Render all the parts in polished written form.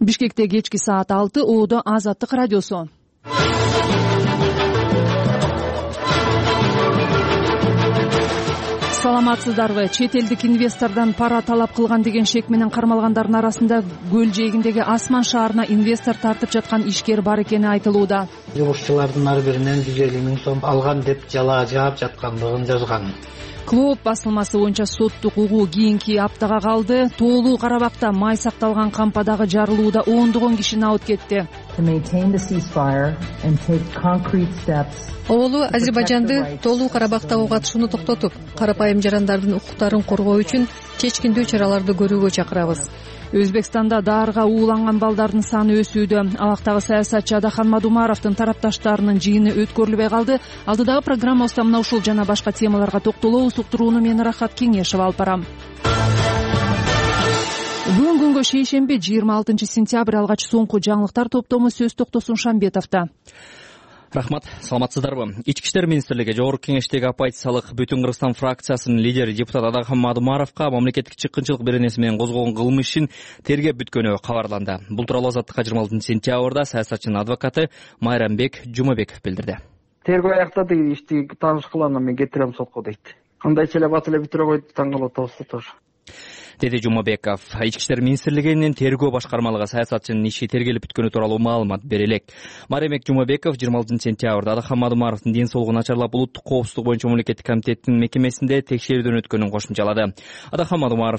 Бишкекте кечки саат 6 ООД Азаттык радиосу. Саламатсыздарбы? Чет элдик инвестордон пара талап кылган деген шек менен кармалгандардын арасында Көл жээгиндеги Асман шаарына инвестор тартып жаткан ишкер бар экени айтылууда. Жумушчулардын ар биринен 150 миң сом алган деп жала жаап жаткандыгын жазган. Клуб басылмасы боюнча соттук угуу кийинки аптага калды. Тоолуу Карабакта май сакталган кампадагы жарылууда ондогон киши абыт кетти. Оолу Азербайжанды Тоолуу Карабактагы катышууну токтотуп, карапайым жарандардын укуктарын коргоо үчүн чечкиндүү чараларды көрүүгө чакырабыз. Өзбекстанда даарга ууланган балдардын саны өсүүдө. Абактагы саясатчы Адахан Мадумаровдун тарапташтарынын жыйыны өткөрүлбөй калды. Алдыдагы программабызда мына ушул жана башка темаларга токтолобуз. Уктурууну мен Рахат Кеңешова алып барам. Бүгүн күнгө шейшемби 26 сентябрь алгач соңку жаңылыктар топтому сөз токтосун Шамбетовдо. Рахмат, саламатсыздарбы? Ички иштер министрлиги Жогорку Кеңештеги оппозициялык Бүтүн Кыргызстан фракциясынын лидери депутат Адахан Мадумаровго мамлекеттик чыккынчылык беренеси менен козгогон кылмыш ишин тергеп бүткөнү кабарланды. Бул тууралуу Азаттыкка 26 сентябрда саясатчынын адвокаты Майрамбек Жумабеков билдирди. Тергөө аяктады, ишти тааныш кылам, мен кетирем сотко дейт. Кандайча эле бат эле бүтүрө койду, таң калып атабыз тоже. Деди Жумабеков. Ички иштер министрлигинин тергөө башкармалыгы саясатчынын иши тергелип бүткөнү тууралуу маалымат бере элек. Майрамбек Жумабеков 26 сентябрда Адахан Мадумаровдун ден соолугу начарлап улуттук коопсуздук боюнча мамлекеттик комитеттин мекемесинде текшерүүдөн өткөнүн кошумчалады. Адахан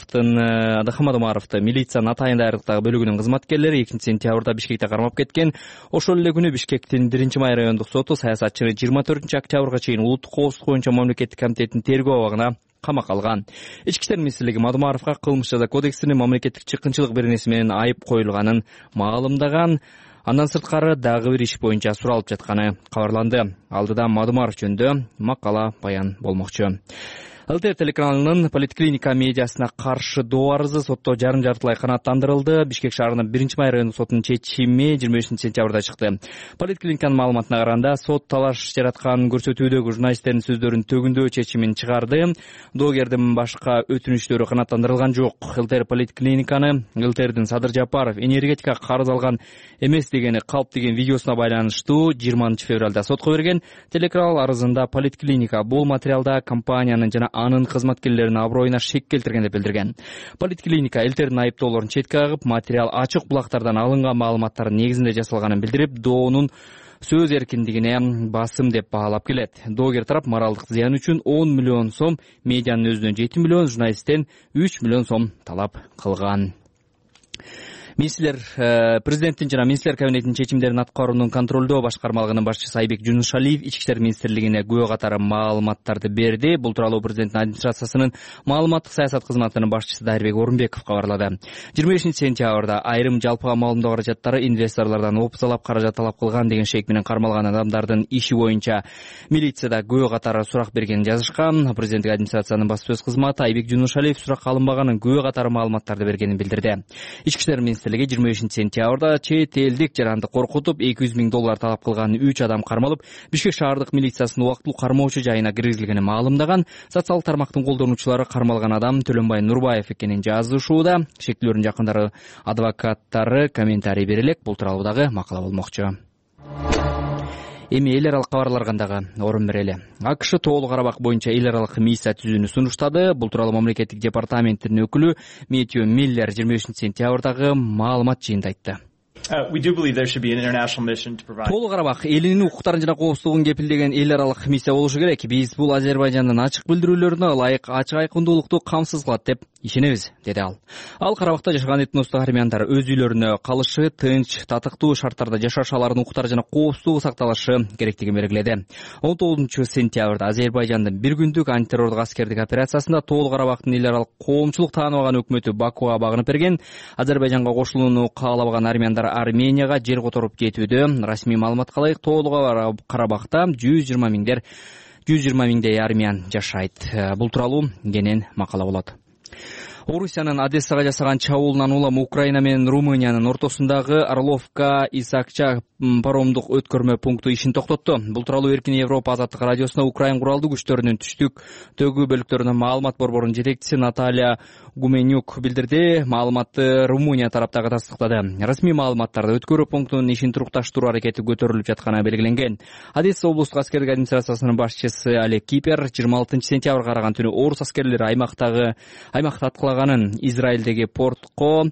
Мадумаровду милициянын Атайын дайрыктагы бөлүгүнүн кызматкерлери 2 сентябрда Бишкекте кармап кеткен. Ошол эле күнү Бишкектин 1-май райондук соту саясатчыны 24 октябрга чейин улуттук коопсуздук боюнча мамлекеттик комитеттин тергөө абагына камакка алган. Ички иштер министрлиги Мадумаровго кылмыш жаза кодексинин мамлекеттик чыккынчылык беренеси менен айып коюлганын маалымдаган. Андан сырткары дагы бир иш боюнча суралып жатканы кабарланды. Алдыда Мадумаров жөнүндө макала баян болмокчу. ЛТР телеканалынын поликлиника медиасына каршы доо арызы сотто жарым-жартылай канааттандырылды. Бишкек шаарынын 1-май райондук сотунун чечими 25 сентябрда чыкты. Поликлиниканын маалыматына караганда, сот талаш жаратканын көрсөтүүдөгү журналисттердин сөздөрүн төгүндөө чечимин чыгарды. Доогердин башка өтүнүчтөрү канааттандырылган жок. ЛТР поликлиниканы ЛТРдин Садыр Жапаров энергетика карыз алган эмес дегени калп деген видеосуна байланыштуу 20 февралда сотко берген. Телеканал арызында поликлиника бул материалда компаниянын жана анын кызматкерлеринин аброюна шек келтирген деп билдирген. Поликлиника ЛТРдин айыптоолорун четке кагып, материал ачык булактардан алынган маалыматтардын негизинде жасалганын билдирип, доонун сөз эркиндигине басым деп баалап келет. Доогер тарап моралдык зыян үчүн 10 миллион сом, медианын өзүнөн 7 миллион, журналисттен 3 миллион сом талап кылган. Президенттин жана министрлер кабинетинин чечимдерин аткаруунун контролдоо башкармалыгынын башчысы Айбек Жунушалиев Ички иштер министрлигине күбө катары маалыматтарды берди. Бул тууралуу президенттин администрациясынын маалыматтык саясат кызматынын башчысы Дайырбек Орунбеков кабарлады. 25 сентябрда айрым жалпыга маалымдоо каражаттары инвесторлордон опузалап каражат талап кылган деген шек менен кармалган адамдардын иши боюнча милицияда күбө катары сурак бергенин жазышкан. Президенттик администрациянын баспасөз кызматы Айбек Жунушалиев суракка алынбаганын күбө катары маалыматтарды бергенин билдирди. Ички иштер 25 сентябрда чет элдик жаранды коркутуп $200 миң талап кылган 3 адам кармалып, Бишкек шаардык милициясынын убактылуу кармоочу жайына киргизилгенин маалымдаган. Социалдык тармактын колдонуучулары кармалган адам Төлөнбай Нурбаев экенин жазышууда. Шектүүлөрдүн жакындары, адвокаттары комментарий бере элек. Бул тууралуу дагы макала болмокчу. Эми эл аралык кабарларгандагы орун берели. АКШ Тоолуу Карабак боюнча эл аралык миссия түзүүнү сунуштады. Бул тууралуу мамлекеттик департаменттин өкүлү Метью Миллер 25 сентябрдагы маалымат жыйынында айтты. Тоолуу Карабак элинин укуктарын жана коопсуздугун кепилдеген эл аралык миссия болушу керек. Биз бул Азербайжандын ачык билдирүүлөрүнө ылайык ачык айкындуулукту камсыз кылат деп ишенебиз, деди ал. Ал Карабакта жашаган этностук армяндар өз үйлөрүнө калышы, тынч, татыктуу шарттарда жашаш, алардын укуктары жана коопсуздугу сакталышы керектигин белгиледи. 19 сентябрда Азербайжандын бир күндүк антитеррорлук аскердик операциясында Тоолуу Карабактын эл аралык коомчулук тааныбаган өкмөтү Бакуга багынып берген. Азербайжанга кошулууну каалабаган армяндар Арменияга жер которуп кетүүдө. Расмий маалыматка ылайык Тоолуу Карабакта 120 миңдей армян жашайт. Бул тууралуу кенен макала болот. Орусиянын Одессага жасаган чабуулунан улам Украина менен Румыниянын ортосундагы Орловка-Исакча паромдук өткөрмө пункту ишин токтотту. Бул тууралуу Эркин Европа азаттык радиосуна Украин куралдуу күчтөрүнүн түштүктөгү бөлүктөрүнүн маалымат борборунун жетекчиси Наталья Гуменюк билдирди. Маалыматты Румыния тараптагы тастыктады. Расмий маалыматтарда өткөрүү пунктунун ишин турукташтыруу аракети көтөрүлүп жатканы белгиленген. Одесса облустук аскердик администрациясынын башчысы Олег Кипер 26 сентябрга караган түнү орус аскерлери аймакты аткылаганын, Израилдеги портко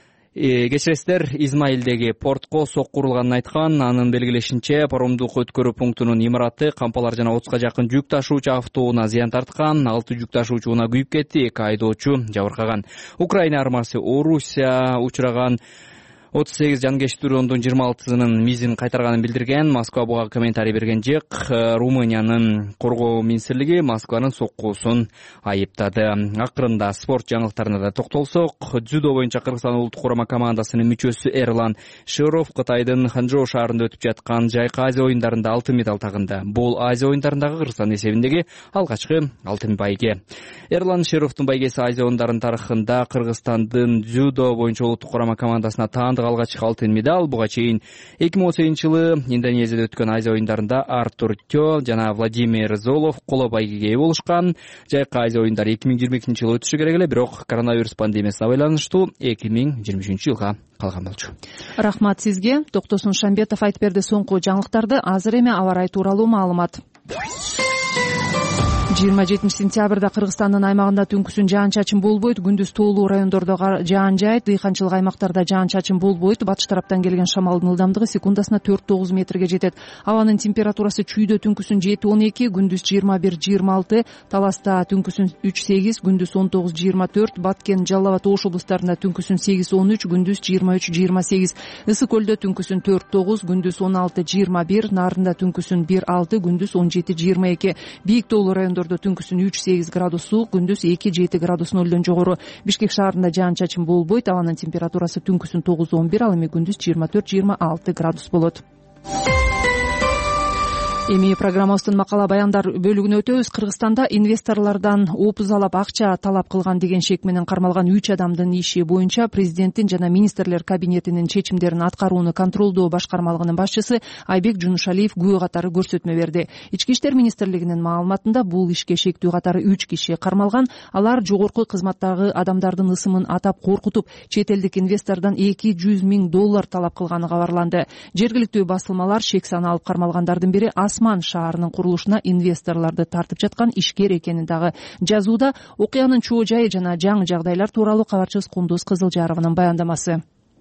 Измаилдеги портко сокку урулганын айткан. Анын белгилешинче, паромдук өткөрүү пунктунун имараты кампалар жана 30га жакын жүк ташуучу автоунаа зыян тарткан, 6 жүк ташуучу унаа күйүп кетти, 2 айдоочу жабыркаган. Украина армиясы Орусия учураган 38 жанкечтүү дрондун 26-сынын мизин кайтарганын билдирген. Москва буга комментарий берген жок. Румыниянын коргоо министрлиги Москванын соккуусун айыптады. Акырында спорт жаңылыктарына да токтолсок, дзюдо боюнча Кыргызстан улуттук курама командасынын мүчөсү Эрлан Широв Кытайдын Ханчжоу шаарында өтүп жаткан Жайкы Азия оюндарында алтын медаль тагынды. Бул Азия оюндарындагы Кыргызстан эсебиндеги алгачкы алтын байге. Эрлан Шировдун байгеси Азия оюндарынын тарыхында Кыргызстандын дзюдо боюнча улуттук курама командасына алгачкы алтын медаль. Буга чейин 2018-жылы Индонезияда өткөн Азия оюндарында Артур Тё жана Владимир Золов коло байгеге ээ болушкан. Жайкы Азия оюндары 2022-жылы өтүшү керек эле, бирок коронавирус пандемиясына байланыштуу 2023-жылга калган болчу. Рахмат сизге. Токтосун Шамбетов айтып берди соңку жаңылыктарды. Азыр эми аба ырайы тууралуу маалымат. 27 сентябрда Кыргызстандын аймагында түнкүсүн жаан-чачын болбойт, күндүз тоолуу райондордо жаан жайт, дыйканчылык аймактарда жаан-чачын болбойт. Батыш тараптан келген шамалдын ылдамдыгы секундасына 4-9 метрге жетет. Абанын температурасы чүйдө түнкүсүн 7-12, күндүз 21-26, Таласта түнкүсүн 3-8, күндүз 19-24, Баткен, Жалал Абад, Ош облустарында түнкүсүн 8-13, күндүз 23-28, Ысык көлдө түнкүсүн 4-9, күндүз 16-21, Нарында түнкүсүн 1-6, күндүз 17-22, Бийик тоолуу райондордо түнкүсүн 3-8 градус суук, күндүз 2-7 градус нөлдөн жогору. Бишкек шаарында жаан-чачын болбойт, абанын температурасы түнкүсүн 9-11, ал эми күндүз 24-26 градус болот. Эми программабыздын макала баяндар бөлүгүнө өтөбүз. Кыргызстанда инвесторлордон опузалап акча талап кылган деген шек менен кармалган 3 адамдын иши боюнча президенттин жана министрлер кабинетинин чечимдерин аткарууну контролдоо башкармалыгынын башчысы Айбек Жунушалиев күбө катары көрсөтмө берди. Ички иштер министрлигинин маалыматында бул ишке шектүү катары 3 киши кармалган. Алар жогорку кызматтагы адамдардын ысымын атап коркутуп, чет элдик инвестордон $200 000 талап кылганы кабарланды. Жергиликтүү басылмалар шек саны алып кармалгандардын бири Осман шаарынын курулушуна инвесторлорду тартып жаткан ишкер экенин дагы жазууда. Окуянын чоо жайы жана жаңы жагдайлар тууралуу кабарчыбыз Кундуз Кызылжарованын баяндамасы.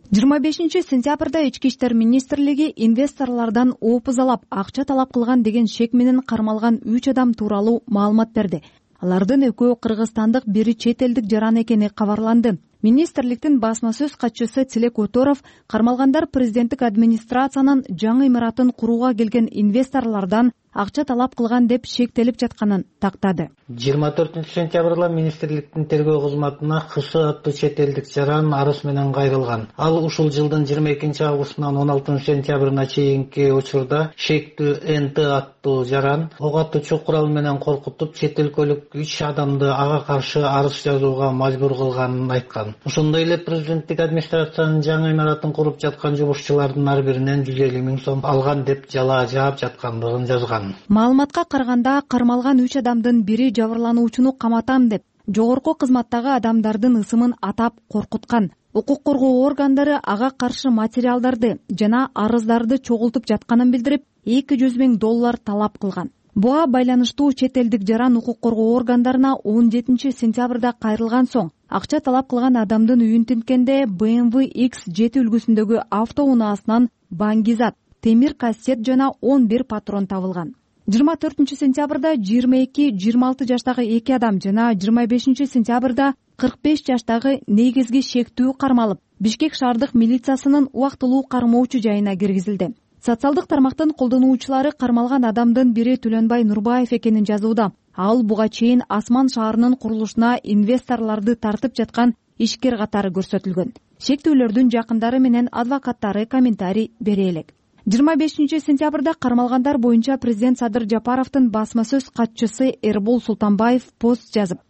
25 сентябрда Ички иштер министрлиги инвесторлордон опузалап акча талап кылган деген шек менен кармалган 3 адам тууралуу маалымат берди. Алардын экөө кыргызстандык, бири чет элдик жаран экени кабарланды. Министрликтин басма сөз катчысы Тилек Оторов кармалгандар президенттик администрациянын жаңы имаратын курууга келген инвесторлордон акча талап кылган деп шектелип жатканын тактады. 24 сентябрда министрликтин тергөө кызматына КС аттуу чет элдик жаран арыз менен кайрылган. Ал ушул жылдын 22 августунан 16 сентябрына чейинки учурда шектүү НТ аттуу жаран ок атуучу курал менен коркутуп, чет өлкөлүк 3 адамды ага каршы арыз жазууга мажбур кылганын айткан. Ошондой эле президенттик администрациянын жаңы имаратын куруп жаткан жумушчулардын ар биринен 150 000 сом алган деп жалаа жаап жаткандыгын жазган. Маалыматка караганда кармалган 3 адамдын бири жабырлануучуну каматам деп жогорку кызматтагы адамдардын ысымын атап коркуткан. Укук коргоо органдары ага каршы материалдарды жана арыздарды чогултуп жатканын билдирип, $200 000 талап кылган. Буга байланыштуу чет элдик жаран укук коргоо органдарына 17 сентябрда кайрылган соң акча талап кылган адамдын үйүн тинткенде BMW X7 үлгүсүндөгү автоунаасынан баңгизат, темир кассет жана 11 патрон табылган. 24 сентябрда 22-26 жаштагы 2 адам жана 25 сентябрда 45 жаштагы негизги шектүү кармалып, Бишкек шаардык милициясынын убактылуу кармоочу жайына киргизилди. Социалдык тармактын колдонуучулары кармалган адамдын бири Түлөнбай Нурбаев экенин жазууда. Ал буга чейин Осман шаарынын курулушуна инвесторлорду тартып жаткан ишкер катары көрсөтүлгөн. Шектүүлөрдүн жакындары менен адвокаттары комментарий бере элек. 25 сентябрда кармалгандар боюнча президент Садыр Жапаровдун басма сөз катчысы Эрбол Султанбаев пост жазып,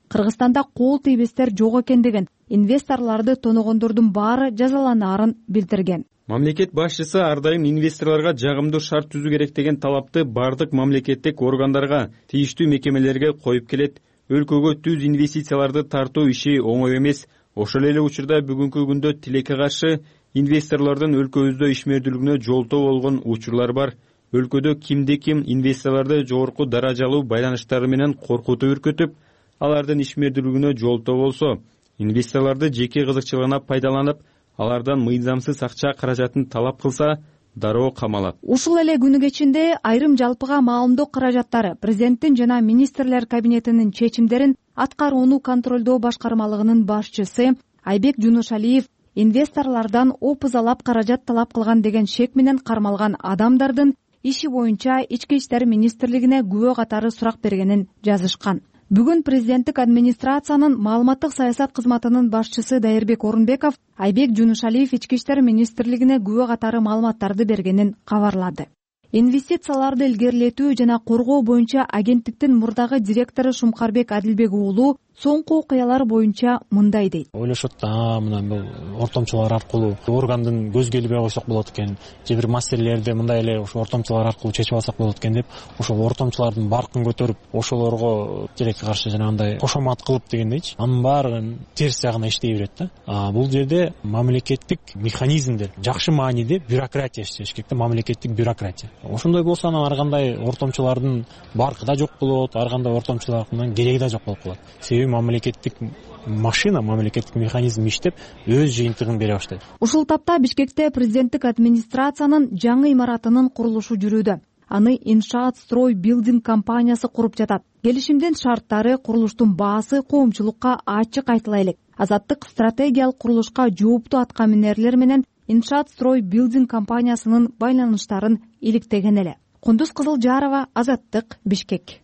Кыргызстанда кол тийбестер жок экен деген, инвесторлорду тоногондордун баары жазаланаарын билдирген. Мамлекет башчысы ар дайым инвесторлорго жагымдуу шарт түзүү керек деген талапты бардык мамлекеттик органдарга, тийиштүү мекемелерге коюп келет. Өлкөгө түз инвестицияларды тартуу иши оңой эмес. Ошол эле учурда бүгүнкү күндө тилекке каршы инвесторлордун өлкөбүздө ишмердүүлүгүнө жолтоо болгон учурлар бар. Өлкөдө кимди-ким инвесторлорду жогорку даражалуу байланыштары менен коркутуп үркүтүп, алардын ишмердүүлүгүнө жолтоо болсо, инвесторлорду жеке кызыкчылыгына пайдаланып, алардан мыйзамсыз акча каражатын талап кылса, дароо камалат. Ушул эле күнү кечинде айрым жалпыга маалымдоо каражаттары президенттин жана министрлер кабинетинин чечимдерин аткарууну контролдоо башкармалыгынын башчысы Айбек Жунушалиев инвесторлордон опузалап каражат талап кылган деген шек менен кармалган адамдардын иши боюнча Ички иштер министрлигине күбө катары сурак бергенин жазышкан. Бүгүн президенттик администрациянын маалыматтык саясат кызматынын башчысы Дайырбек Орунбеков Айбек Жунушалиев Ички иштер министрлигине күбө катары маалыматтарды бергенин кабарлады. Инвестицияларды илгерилетүү жана коргоо боюнча агенттиктин мурдагы директору Шумкарбек Адилбек уулу соңку окуялар боюнча мындай дейт. Ойлошот да, мына бул ортомчулар аркылуу органдын көзгө илбей койсок болот экен, же бир маселелерди мындай эле ошо ортомчулар аркылуу чечип алсак болот экен деп, ошол ортомчулардын баркын көтөрүп, ошолорго тилекке каршы жанагындай кошомат кылып дегендейчи, анын баары терс жагына иштей берет да. Бул жерде мамлекеттик механизмдер, жакшы мааниде бюрократия иштеш керек да, мамлекеттик бюрократия. Ошондой болсо анан ар кандай ортомчулардын баркы да жок болот, ар кандай ортомчулардын кереги да жок болуп калат. Себеби мамлекеттик машина, мамлекеттик механизм иштеп, өз жыйынтыгын бере баштайт. Ушул тапта Бишкекте президенттик администрациянын жаңы имаратынын курулушу жүрүүдө. Аны Иншаат Строй Билдинг компаниясы куруп жатат. Келишимдин шарттары, курулуштун баасы коомчулукка ачык айтыла элек. Азаттык стратегиялык курулушка жооптуу аткаминерлер менен Иншаат Строй Билдинг компаниясынын байланыштарын иликтеген эле. Кундуз Кызылжарова, Азаттык, Бишкек.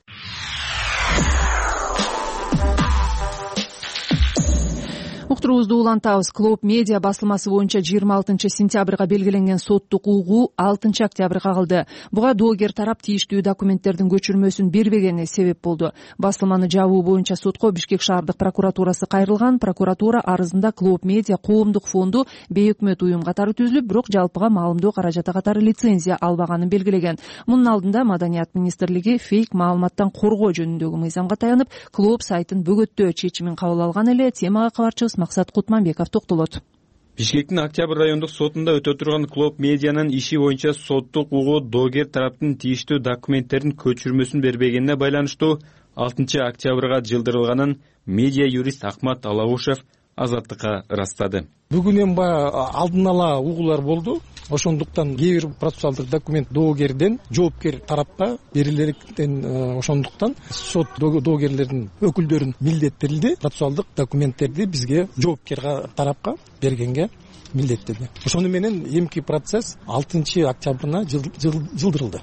Уктуруубузду улантабыз. Клоп медиа басылмасы боюнча 26 сентябрга белгиленген соттук угуу 6 октябрга калды. Буга доогер тарап тийиштүү документтердин көчүрмөсүн бербегени себеп болду. Басылманы жабуу боюнча сотко Бишкек шаардык прокуратурасы кайрылган. Прокуратура арызында Клоп медиа коомдук фонду бейөкмөт уюм катары түзүлүп, бирок жалпыга маалымдоо каражаты катары лицензия албаганын белгилеген. Мунун алдында Маданият министрлиги фейк маалыматтан коргоо жөнүндөгү мыйзамга таянып, Клоп сайтын бөгөттөө чечимин кабыл алган эле. Темага кабарчыбыз Максат Кутманбеков токтолот. Бишкектин Октябрь райондук сотунда өтө турган Клоп медианын иши боюнча соттук угуу доогер тараптын тийиштүү документтерин көчүрмөсүн бербегенине байланыштуу 6 октябрга жылдырылганын медиа юрист Акмат Алаушев Азаттыкка ырастады. Бүгүн эми алдын ала угуулар болду. Ошондуктан кээ бир процессуалдык документ доогерден жоопкер тарапка берилерден, ошондуктан сот доогерлердин өкүлдөрүн милдеттирилди процессуалдык документтерди бизге жоопкер тарапка бергенге милдеттеди. Ошону менен эмки процесс 6 октябрына жылдырылды.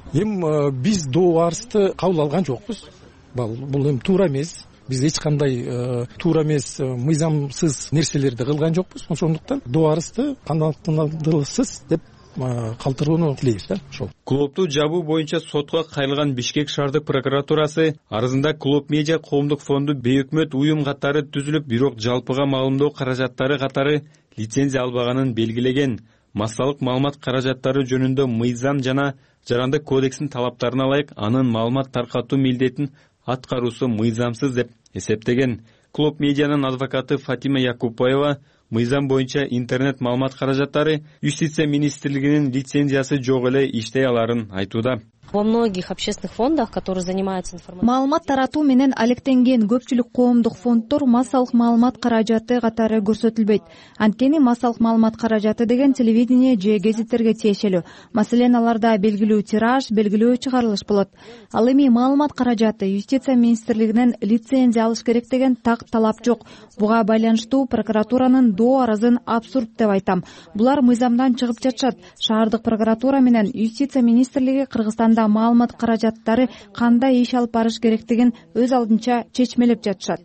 Биз доо арызды кабыл алган жокпуз. Бул эми туура эмес. Биз эч кандай туура эмес, мыйзамсыз нерселерди кылган жокпуз. Ошондуктан доо арызды кандайдырсыз деп калтырууну тилейбиз да. Ошол. Клопту жабуу боюнча сотко кайрылган Бишкек шаардык прокуратурасы арызында Клоп медиа коомдук фонду бейөкмөт уюм катары түзүлүп, бирок жалпыга маалымдоо каражаттары катары лицензия албаганын белгилеген. Массалык маалымат каражаттары жөнүндө мыйзам жана жарандык кодекстин талаптарына ылайык анын маалымат таркатуу милдетин аткаруусу мыйзамсыз деп эсептеген. Клоп медианын адвокаты Фатима Якупбаева мыйзам боюнча интернет маалымат каражаттары Юстиция министрлигинин лицензиясы жок эле иштей аларын айтууда. Во многих общественных фондах, которые занимаются информацией. Маалымат таратуу менен алектенген көпчүлүк коомдук фонддор массалык маалымат каражаты катары көрсөтүлбөйт. Анткени массалык маалымат каражаты деген телевидение же гезиттерге тиешелүү. Маселен, аларда белгилүү тираж, белгилүү чыгарылыш болот. Ал эми маалымат каражаты Юстиция министрлигинен лицензия алыш керек деген так талап жок. Буга байланыштуу прокуратуранын доо арызын абсурд деп айтам. Булар мыйзамдан чыгып жатышат. Шаардык прокуратура менен Юстиция министрлиги Кыргызстанда маалымат каражаттары кандай иш алып барыш керектигин өз алдынча чечмелеп жатышат.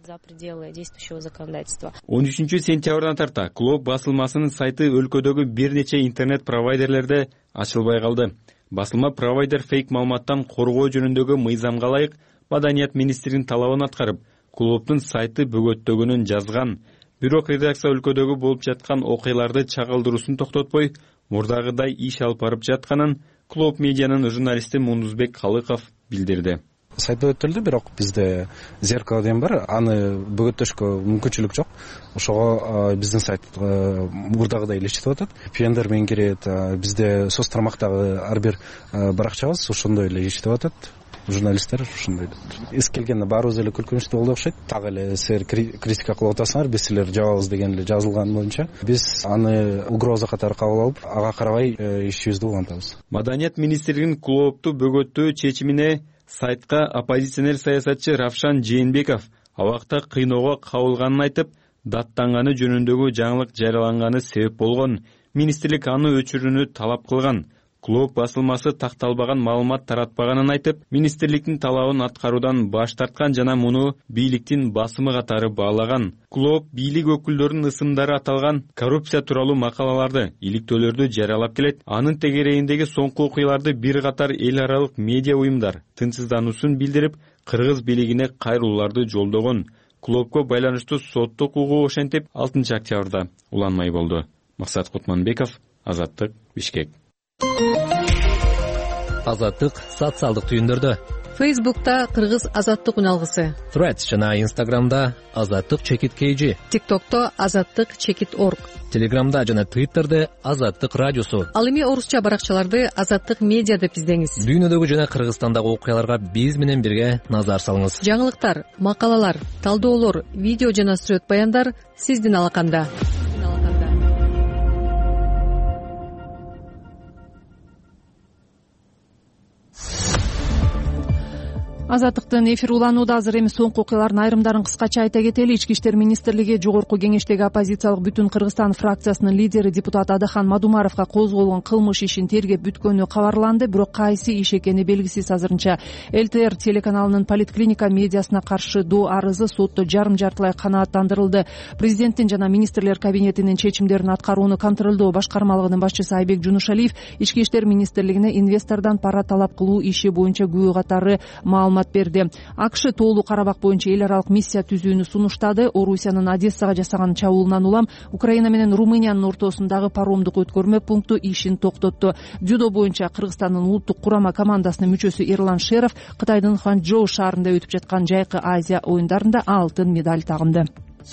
13 сентябрдан тарта Клоп басылмасынын сайты өлкөдөгү бир нече интернет провайдерлерде ачылбай калды. Басылма провайдер фейк маалыматтан коргоо жөнүндөгү мыйзамга ылайык Маданият министринин талабын аткарып, клубдун сайты бөгөттөгөнүн жазган. Бирок редакция өлкөдөгү болуп жаткан окуяларды чагылдыруусун токтотпой, мурдагыдай иш алып барып жатканын клуб медианын журналисти Мундузбек Калыков билдирди. Сайт бөгөттөлдү, бирок бизде зеркало деген бар, аны бөгөттөшкө мүмкүнчүлүк жок. Ошого биздин сайт мурдагыдай эле иштеп атат. VPN менен кирет, бизде соц тармактагы ар бир баракчабыз ошондой эле иштеп атат. Журналисттер ушундай. Эски келгенде баарыбыз эле күлкүнчтүү болду окшойт. Так эле силер критика кылып атасыңар, биз силер жабабыз деген эле жазылган боюнча биз аны угроза катары кабыл алып, ага карабай ишибизди улантабыз. Маданият министрлигинин клубду бөгөттөө чечимине сайтка оппозиционер саясатчы Равшан Жээнбеков абакта кыйноого кабылганын айтып, даттанганы жөнүндөгү жаңылык жарыяланганы себеп болгон. Министрлик аны өчүрүүнү талап кылган. Клуб басылмасы такталбаган маалымат таратпаганын айтып, министрликтин талабын аткаруудан баш тарткан жана муну бийликтин басымы катары баалаган. Клуб бийлик өкүлдөрүнүн ысымдары аталган коррупция тууралуу макалаларды, иликтөөлөрдү жарыялап келет. Анын тегерегиндеги соңку окуяларды бир катар эл аралык медиа уюмдар тынчсыздануусун билдирип, кыргыз бийлигине кайрылууларды жолдогон. Клубко байланыштуу соттук угуу ошентип 6 октябрда уланмай болду. Максат Кутманбеков, Азаттык, Бишкек. Азаттык социалдык түйүндөрдө. Фейсбукта Кыргыз Азаттык үналгысы, Threads жана Инстаграмда Азаттык _KG, ТикТокто Азаттык _org, Телеграмда жана Твиттерде Азаттык радиосу. Ал эми орусча баракчаларды Азаттык медиа деп издеңиз. Дүйнөдөгү жана Кыргызстандагы окуяларга биз менен бирге назар салыңыз. Жаңылыктар, макалалар, талдоолор, видео жана сүрөт баяндар сиздин алаканда. Азаттыктын эфир уланууда. Азыр эми соңку окуялардын айрымдарын кыскача айта кетели. Ички иштер министрлиги жогорку кеңештеги оппозициялык Бүтүн Кыргызстан фракциясынын лидери депутат Адахан Мадумаровго козголгон кылмыш ишин тергеп бүткөнү кабарланды, бирок кайсы иш экени белгисиз азырынча. ЛТР телеканалынын Политклиника медиасына каршы доо арызы сотто жарым-жартылай канааттандырылды. Президенттин жана министрлер кабинетинин чечимдерин аткарууну контролдоо башкармалыгынын башчысы Айбек Жунушалиев ички иштер министрлигине инвестордон пара талап кылуу иши боюнча күбө катары маалымат берди. АКШ тоолуу Карабак боюнча эл аралык миссия түзүүнү сунуштады. Орусиянын Одессага жасаган чабуулунан улам Украина менен Румыниянын ортосундагы паромдук өткөрмө пункту ишин токтотту. Дзюдо боюнча Кыргызстандын улуттук курама командасынын мүчөсү Эрлан Шеров Кытайдын Ханчжоу шаарында өтүп жаткан жайкы Азия оюндарында алтын медаль тагынды.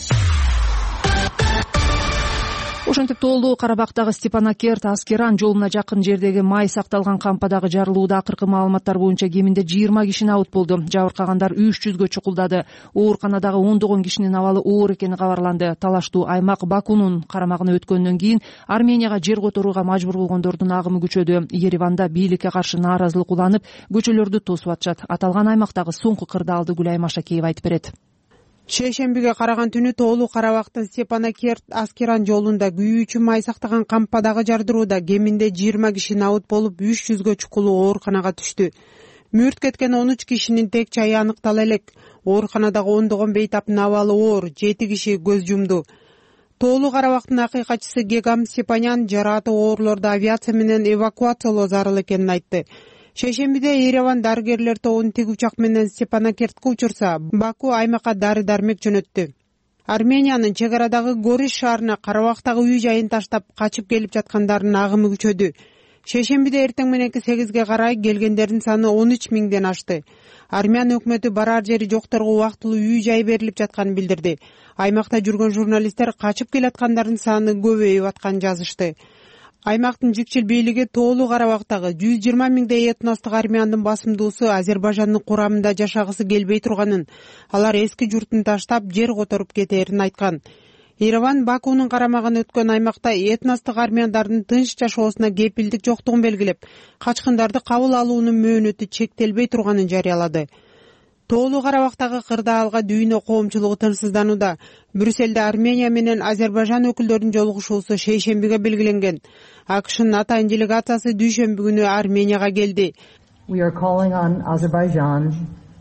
Ошентип тоолуу Карабактагы Степанакерт Аскеран жолуна жакын жердеги май сакталган кампадагы жарылууда акыркы маалыматтар боюнча кеминде 20 киши абут болду. Жабыркагандар 300гө чукулдады. Ооруканадагы ондогон кишинин абалы оор экени кабарланды. Талаштуу аймак Бакунун карамагына өткөндөн кийин Арменияга жер которууга мажбур болгондордун агымы күчөдү. Ереванда бийликке каршы нааразылык уланып, көчөлөрдү тосуп атышат. Аталган аймактагы соңку кырдаалды Гүлай Машакеева айтып берет. Шейшембиге караган түнү тоолуу Карабактын Степанакерт Аскеран жолунда күйүүчү май сактаган кампадагы жардырууда кеминде 20 киши абут болуп, 300гө чукулуу ооруканага түштү. Мүрт кеткен 13 кишинин тек чайы аныктала элек. Ооруканадагы ондогон бейтаптын абалы оор, 7 киши көз жумду. Тоолуу Карабактын акыйкатчысы Гегам Степанян жарааты оорлорду авиация менен эвакуациялоо зарыл экенин айтты. Шейшембиде Ереван дарыгерлер тобун тиг учак менен Степанакертке учурса, Баку аймакка дары-дармек жөнөттү. Армениянын чек арадагы Гориш шаарына Карабактагы үй жайын таштап качып келип жаткандардын агымы күчөдү. Шейшембиде эртең мененки 8ге карай келгендердин саны 13 миңден ашты. Армян өкмөтү барар жери жокторго убактылуу үй жай берилип жатканын билдирди. Аймакта жүргөн журналисттер качып келаткандардын саны көбөйүп атканын жазышты. Аймактын жикчил бийлиги тоолуу Карабактагы 120 миңдей этностук армяндын басымдуусу Азербайжандын курамында жашагысы келбей турганын, алар эски журтун таштап жер которуп кетерин айткан. Ереван Бакунун карамагына өткөн аймакта этностук армяндардын тынч жашоосуна кепилдик жоктугун белгилеп, качкындарды кабыл алуунун мөөнөтү чектелбей турганын жарыялады. Тоолуу Карабактагы кырдаалга дүйнө коомчулугу тынчсызданууда. Брюсселде Армения менен Азербайжан өкүлдөрүнүн жолугушуусу шейшембиге белгиленген. АКШнын атайын делегациясы дүйшөмбү күнү Арменияга келди. We are calling on Azerbaijan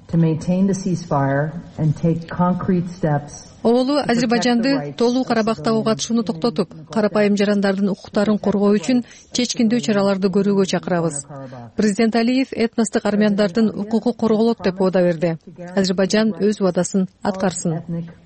Оолу Азербайжанды Тоолуу Карабактагы катышууну токтотуп, карапайым жарандардын укуктарын коргоо үчүн чечкиндүү чараларды көрүүгө чакырабыз. Президент Алиев этностук армяндардын укугу корголот деп убада берди. Азербайжан өз убадасын аткарсын.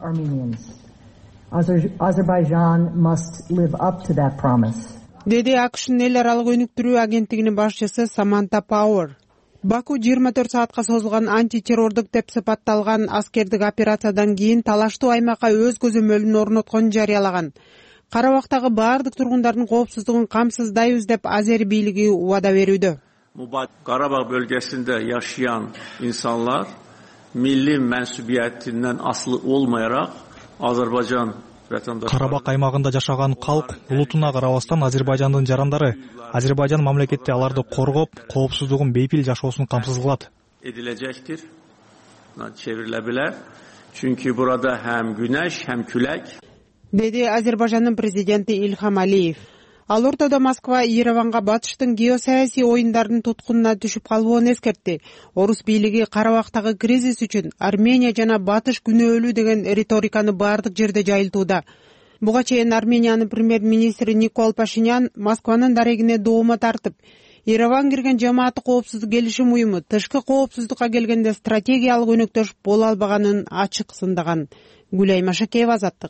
Деди АКШнын эл аралык өнүктүрүү агенттигинин башчысы Саманта Пауэр. Баку 24 саатка созулган антитеррордук деп сыпатталган аскердик операциядан кийин талаштуу аймакка өз көзөмөлүн орнотконун жарыялаган. Карабактагы баардык тургундардын коопсуздугун камсыздайбыз деп Азер бийлиги убада берүүдө. Karabağ bölgesinde yaşayan insanlar milli mensubiyetinden aslı olmayarak Azerbaycan Карабак аймагында жашаган калк улутуна карабастан Азербайжандын жарандары Азербайжан мамлекетте аларды коргоп, коопсуздугун бейпил жашоосун камсыз кылат. Edilecektir. Çevrilebilir. Çünkü burada hem güneş hem külek. Dedi Azerbayjandын президенти Ильхам Алиев. Ал ортодо Москва Ереванга батыштын геосаясий оюндардын туткунуна түшүп калбоон эскертти. Орус бийлиги Карабактагы кризис үчүн Армения жана Батыш күнөөлүү деген риториканы баардык жерде жайылтууда. Буга чейин Армениянын премьер-министри Никол Пашинян Москванын дарегине доoma тартып, Ереван кирген жамааттык коопсуздук келишим уюму тышкы коопсуздукка келгенде стратегиялык өнөктөш боло албаганын ачык сындаган. Гүлай Машакеева, Азаттык.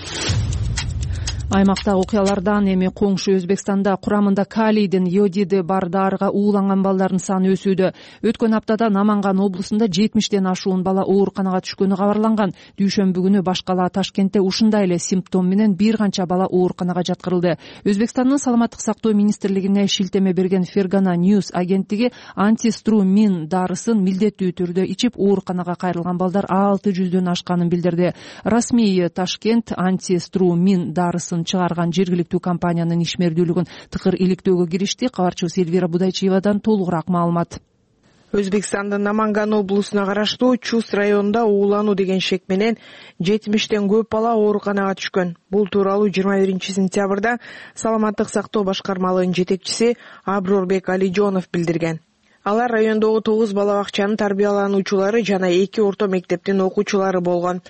Аймактагы окуялардан эми коңшу Өзбекстанда курамында калийдин йодиди бар дарыга ууланган балдардын саны өсүүдө. Өткөн аптада Наманган облусунда 70ден ашуун бала ооруканага түшкөнү кабарланган. Дүйшөмбү күнү баш кала Ташкентте ушундай эле симптом менен бир канча бала ооруканага жаткырылды. Өзбекстандын саламаттык сактоо министрлигине шилтеме берген Fergana News агенттиги антиструмин дарысын милдеттүү түрдө ичип ооруканага кайрылган балдар 600дөн ашканын билдирди. Расмий Ташкент антиструмин дарысын чыгарган жергиликтүү компаниянын ишмердүүлүгүн тыкыр иликтөөгө киришти. Кабарчыбыз Эльвира Будайчиевадан толугураак маалымат. Өзбекстандын Наманган облусуна караштуу Чус районунда уулануу деген шек менен 70ден көп бала ооруканага түшкөн. Бул тууралуу 21 сентябрда саламаттык сактоо башкармалыгынын жетекчиси Аброрбек Алижонов билдирген. Алар райондогу 9 бала бакчанын тарбиялануучулары жана 2 орто мектептин окуучулары болгон.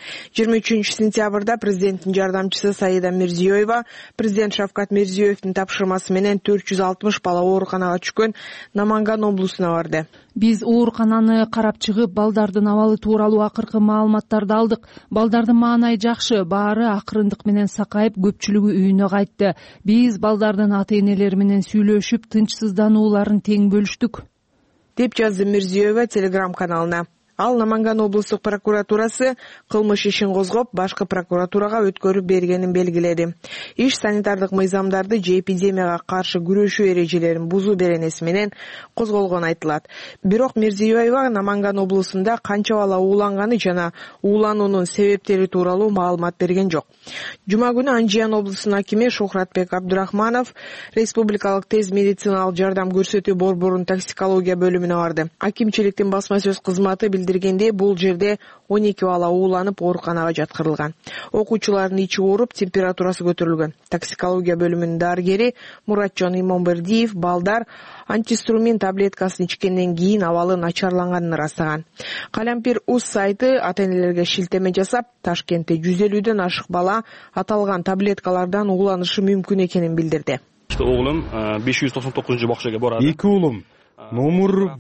23 сентябрда президенттин жардамчысы Саида Мирзиёева президент Шавкат Мирзиёевдин тапшырмасы менен 460 бала ооруканага түшкөн Наманган облусуна барды. Биз оорукананы карап чыгып, балдардын абалы тууралуу акыркы маалыматтарды алдык. Балдардын маанайы жакшы, баары акырындык менен сакайып, көпчүлүгү үйүнө кайтты. Биз балдардын ата-энелери менен сүйлөшүп, тынчсызданууларын тең бөлүштүк, деп жазды Мирзиёева Telegram каналына. Ал Наманган облустук прокуратурасы кылмыш ишин козгоп, башкы прокуратурага өткөрүп бергенин белгиледи. Иш санитардык мыйзамдарды же эпидемияга каршы күрөшүү эрежелерин бузуу беренеси менен козголгону айтылат. Бирок Мирзиёева Наманган облусунда канча бала ууланганы жана уулануунун себептери тууралуу маалымат берген жок. Жума күнү Анжиян облусунун акими Шухратбек Абдурахманов республикалык тез медициналык жардам көрсөтүү борборунун токсикология бөлүмүнө барды. Акимчиликтин басма сөз кызматы билдиргенде, бул жерде 12 бала ууланып ооруканага жаткырылган. Окуучулардын ичи ооруп, температурасы көтөрүлгөн. Токсикология бөлүмүнүн дарыгери Муратжон Имонбердиев балдар антиструмин таблеткасын ичкенден кийин абалы начарланганын ырастаган. Калампир УЗ сайты ата-энелерге шилтеме жасап, Ташкентте 150дөн ашык бала аталган таблеткалардан ууланышы мүмкүн экенин билдирди. Оглум 599-бакчага барат. Эки уулум номер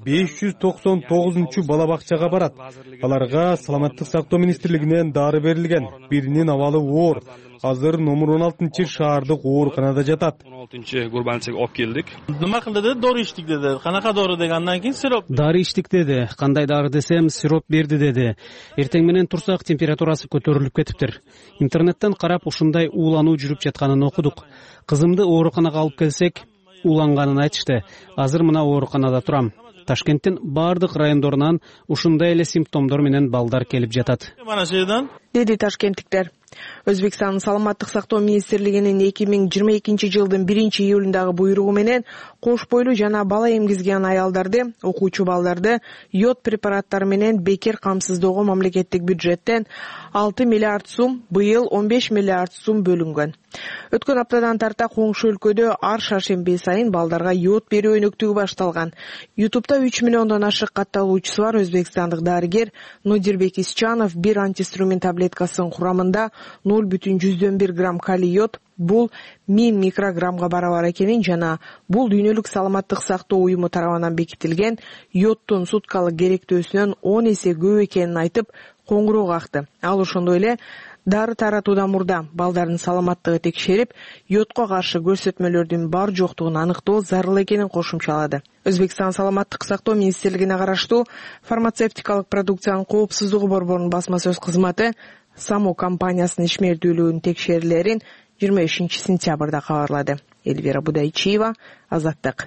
599 бала бакчага барат. Аларга саламаттык сактоо министрлигинен дары берилген. Биринин абалы оор. Азыр номер 16 шаардык ооруканада жатат. 16 Гурбанчага алып келдик. Нема кылды деди? Дары ичтик деди. Канака дары дегенден кийин сироп. Дары ичтик деди. Кандай дары десем, сироп берди деди. Эртең менен турсак температурасы көтөрүлүп кетиптир. Интернеттен карап ушундай уулануу жүрүп жатканын окудук. Кызымды ооруканага алып келсек, ууланганын айтышты. Азыр мына ооруканада турам. Ташкенттин бардык райондорунан ушундай эле симптомдор менен балдар келип жатат, деди ташкенттиктер. Өзбекстандын саламаттык сактоо министрлигинин 2022 жылдын 1-июлундагы буйругу менен кош бойлуу жана бала эмгизген аялдарды, окуучу балдарды йод препараттары менен бекер камсыздоого мамлекеттик бюджеттен 6 миллиард сум, быйыл 15 миллиард сум бөлүнгөн. Өткөн аптадан тарта коңшу өлкөдө ар шаршемби сайын балдарга йод берүү өнөктүгү башталган. YouTube'да 3 миллиондон ашык катталуучусу бар өзбекстандык дарыгер Нодирбек Исчанов бир антиструмин таблеткасынын курамында 0,1 грамм калий йод, бул 1000 микрограммга барабар экенин жана бул дүйнөлүк саламаттык сактоо уюму тарабынан бекитилген йоддун суткалык керектөөсүнөн 10 эсе көп экенин айтып коңгуроо какты. Ал ошондой эле дары таратуудан мурда балдардын саламаттыгы текшерип, йодко каршы көрсөтмөлөрдүн бар жоктугун аныктоо зарыл экенин кошумчалады. Өзбекстан саламаттык сактоо министрлигине караштуу фармацевтикалык продукциянын коопсуздугу борборунун басма сөз кызматы САМУ компаниясынын ишмердүүлүгүнүн текшерүүлөрүн 25-сентябрда кабарлады. Эльвира Будайчиева, Азаттык.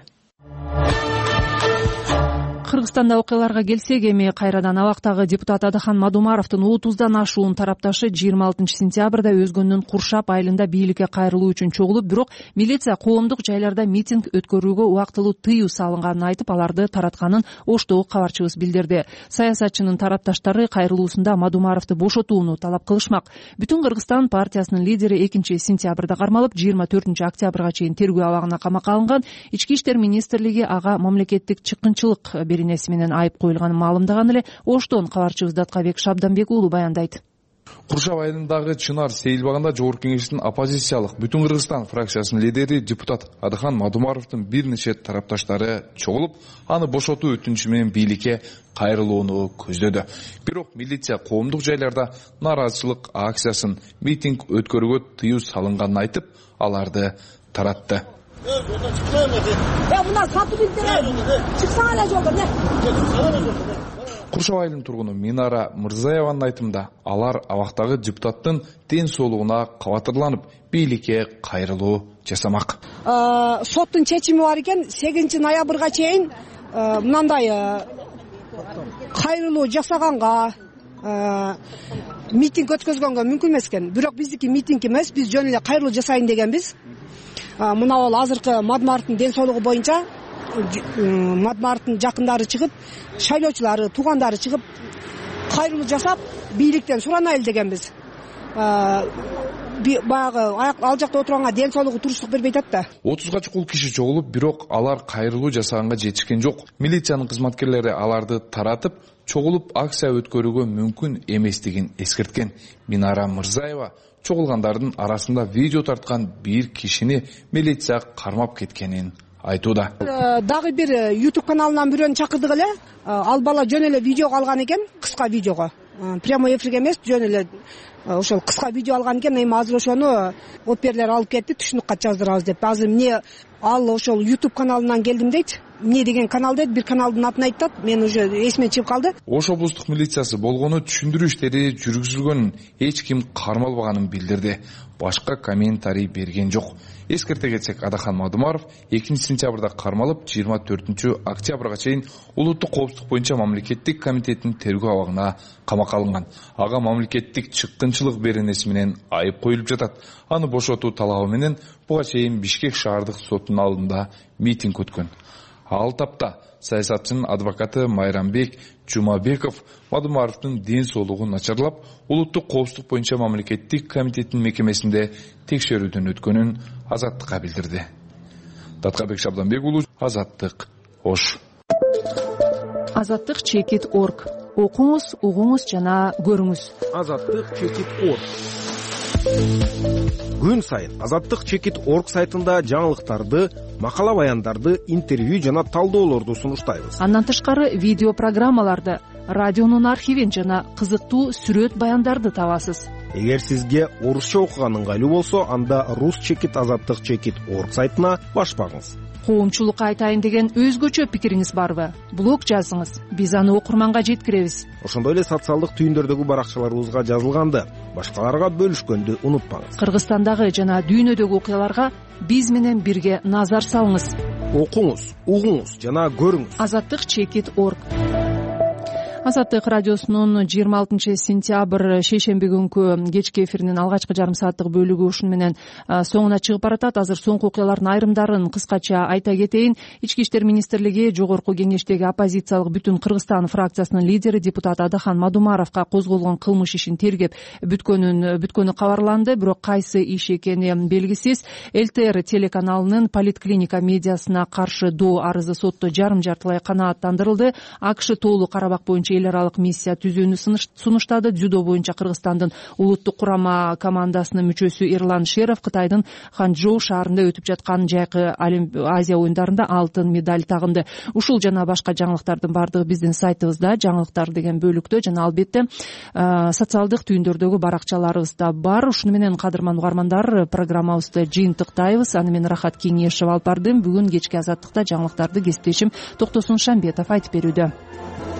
Кыргызстанда окуяларга келсек, эми кайрадан абактагы депутат Адахан Мадумаровдун 30дан ашуун тарапташы 26-сентябрда өзгөндүн Куршап айылында бийликке кайрылуу үчүн чогулуп, бирок милиция коомдук жайларда митинг өткөрүүгө убактылуу тыюу салынганын айтып, аларды таратканын Оштогу кабарчыбыз билдирди. Саясатчынын тарапташтары кайрылуусунда Мадумаровду бошотууну талап кылышмак. Бүтүн Кыргызстан партиясынын лидери 2-сентябрда кармалып, 24-октябрга чейин тергөө абагына камакка алынган. Ички иштер министрлиги ага мамлекеттик чыккынчылык беренеси менен айып коюлганын маалымдаган эле. Оштон кабарчыбыз Даткабек Шабданбек уулу баяндайт. Куршап айылындагы Чынар сейилбагында Жогорку Кеңештин оппозициялык Бүтүн Кыргызстан фракциясынын лидери депутат Адахан Мадумаровдун бир нече тарапташтары чогулуп, аны бошотуу өтүнүчү менен бийликке кайрылууну көздөдү. Бирок милиция коомдук жайларда нааразычылык акциясын, митинг өткөрүүгө тыюу салынганын айтып, аларды таратты. Куршап айылынын тургуну Минара Мырзаеванын айтымында, алар абактагы депутаттын ден соолугуна кабатырланып, бийликке кайрылуу жасамак. Соттун чечими бар экен, 8 ноябрга чейин мындай кайрылуу жасаганга, митинг өткөзгөнгө мүмкүн эмес экен. Бирок биздики митинг эмес, биз жөн эле кайрылуу жасайын дегенбиз. Мына ол азыркы Мадумаровдун ден соолугу боюнча Мадумаровдун жакындары чыгып, шайлоочулары, туугандары чыгып, кайрылуу жасап, бийликтен суранайлы дегенбиз. Баягы ал жакта отурганга ден соолугу туруштук бербей атат да. 30га чукул киши чогулуп, бирок алар кайрылуу жасаганга жетишкен жок. Милициянын кызматкерлери аларды таратып, чогулуп акция өткөрүүгө мүмкүн эместигин эскерткен. Минара Мырзаева чогулгандардын арасында видео тарткан бир кишини милиция кармап кеткенин айтууда. Дагы бир YouTube каналынан бирөөнү чакырдык эле. Ал бала жөн эле видео алган экен, кыска видеого. Прямой эфирге эмес, жөн эле ошол кыска видео алган экен. Эми азыр ошону оперлер алып кетти, түшүнүк кат жаздырабыз деп. Азыр эмне ал ошол YouTube каналынан келдим дейт. Эмне деген канал дейт, бир каналдын атын айтат. Мен уже эсиме чыгып калды. Ош облустук милициясы болгону түшүндүрүү иштери жүргүзүлгөнүн, эч ким кармалбаганын билдирди. Башка комментарий берген жок. Эскерте кетсек, Адахан Мадумаров 2-сентябрда кармалып, 24-октябрга чейин улуттук коопсуздук боюнча мамлекеттик комитеттин тергөө абагына камакка алынган. Ага мамлекеттик чыккынчылык беренеси менен айып коюлуп жатат. Аны бошотуу талабы менен буга чейин Бишкек шаардык сотунун алдында митинг өткөн. Ал тапта саясатчынын адвокаты Майрамбек Жумабеков Мадумаровдун ден соолугу начарлап, улуттук коопсуздук боюнча мамлекеттик комитеттин мекемесинде текшерүүдөн өткөнүн Азаттыкка билдирди. Даткабек Шабданбек уулу, Азаттык, Ош. Азаттык.org. Окуңуз, угуңуз жана көрүңүз. Азаттык.org. Күн сайын Азаттык.org сайтында жаңылыктарды, макала баяндарды, интервью жана талдоолорду сунуштайбыз. Андан тышкары видео программаларды, радионун архивин жана кызыктуу сүрөт баяндарды табасыз. Эгер сизге орусча окуган ыңгайлуу болсо, анда Азаттык.org сайтына башпагыңыз. Коомчулукка айтайын деген өзгөчө пикириңиз барбы? Блог жазыңыз, биз аны окурманга жеткиребиз. Ошондой эле социалдык түйүндөрдөгү баракчаларыбызга жазылганды башкаларга бөлүшкөндү унутпаңыз. Кыргызстандагы жана дүйнөдөгү окуяларга биз менен бирге назар салыңыз. Окуңуз, угуңуз жана көрүңүз. Азаттык.org. Азаттык радиосунун 26 сентябрь шейшемби күнкү кечки эфиринин алгачкы жарым сааттык бөлүгү ушуну менен соңуна чыгып баратат. Азыр соңку окуялардын айрымдарын кыскача айта кетейин. Ички иштер министрлиги жогорку кеңештеги оппозициялык Бүтүн Кыргызстан фракциясынын лидери депутат Адахан Мадумаровго козголгон кылмыш ишин тергеп бүткөнү кабарланды. Бирок кайсы иш экени белгисиз. ЛТР телеканалынын Политклиника медиасына каршы доо арызы сотто жарым-жартылай канааттандырылды. АКШ тоолуу Карабак боюнча эл аралык миссия түзүүнү сунуштады. Дзюдо боюнча Кыргызстандын улуттук курама командасынын мүчөсү Эрлан Шеров Кытайдын Ханчжоу шаарында өтүп жаткан жайкы Азия оюндарында алтын медаль тагынды. Ушул жана башка жаңылыктардын бардыгы биздин сайтыбызда, жаңылыктар деген бөлүктө жана албетте социалдык түйүндөрдөгү баракчаларыбызда бар. Ушуну менен кадырман угармандар, программабызды жыйынтыктайбыз. Аны мен Рахат Кеңешев алып бардым. Бүгүн кечки азаттыкта жаңылыктарды кесиптешим Токтосун Шамбетов айтып берүүдө.